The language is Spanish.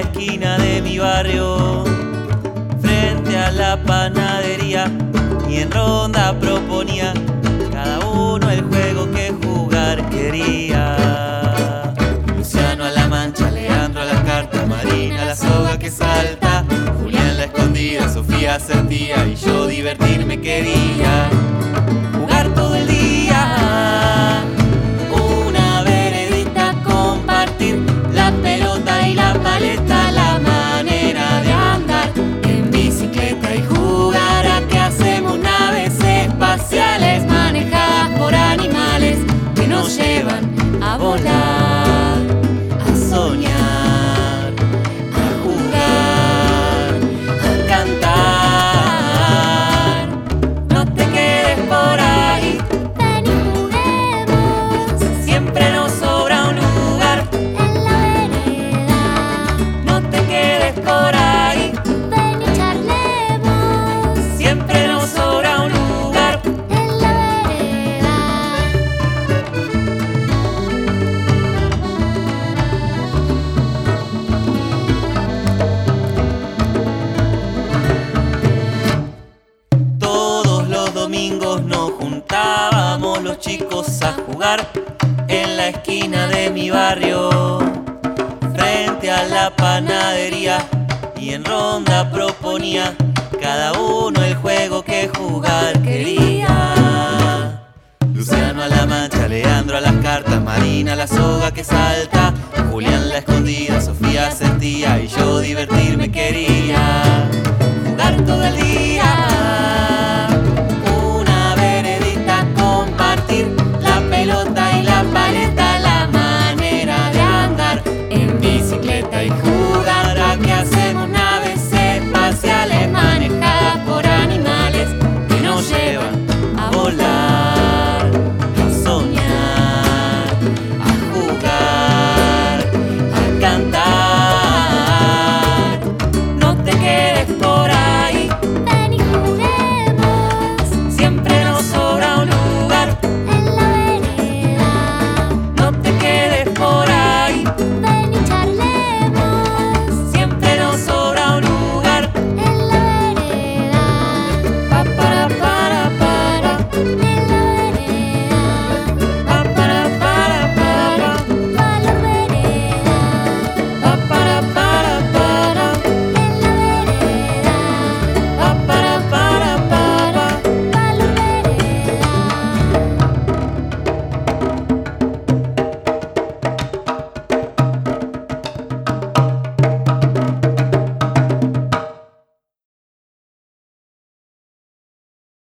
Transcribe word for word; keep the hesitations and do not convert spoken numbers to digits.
esquina de mi barrio, frente a la panadería, y en ronda proponía cada uno el juego que jugar quería. Luciano a la mancha, Leandro a las cartas, Marina a la soga que salta, Julián la escondida, Sofía sentía y yo divertirme quería. Jugar todo el día, una veredita, compartir la pelota y la paleta, la manera de andar en bicicleta y jugar a que hacemos naves espaciales manejadas por animales que nos llevan a volar, a soñar, a jugar, a cantar. No te quedes por ahí, Ven y juguemos siempre nos sobra un lugar. en la vereda. No te quedes por ahí, Ven y charlemos siempre nos sobra un lugar. en la vereda. Todos los domingos nos juntábamos los chicos a jugar en la esquina de mi barrio, frente a la panadería, y en ronda proponía cada uno el juego que jugar quería. Luciano a la mancha, Leandro a las cartas, Marina a la soga que salta, Julián la escondida, Sofía sentía y yo divertía.